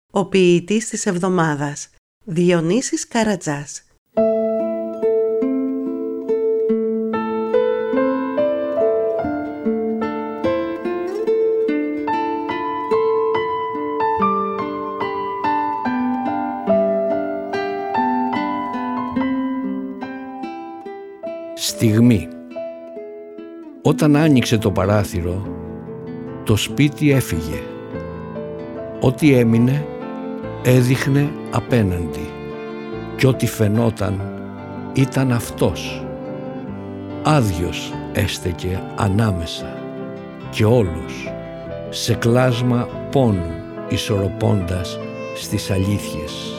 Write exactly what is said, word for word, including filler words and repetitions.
Ο ποιητής της εβδομάδας, Διονύσης Καρατζάς. Στιγμή. Όταν άνοιξε το παράθυρο, το σπίτι έφυγε. Ό,τι έμεινε έδειχνε απέναντι κι ό,τι φαινόταν ήταν αυτός. Άδειος έστεκε ανάμεσα και όλος σε κλάσμα πόνου ισορροπώντας στις αλήθειες.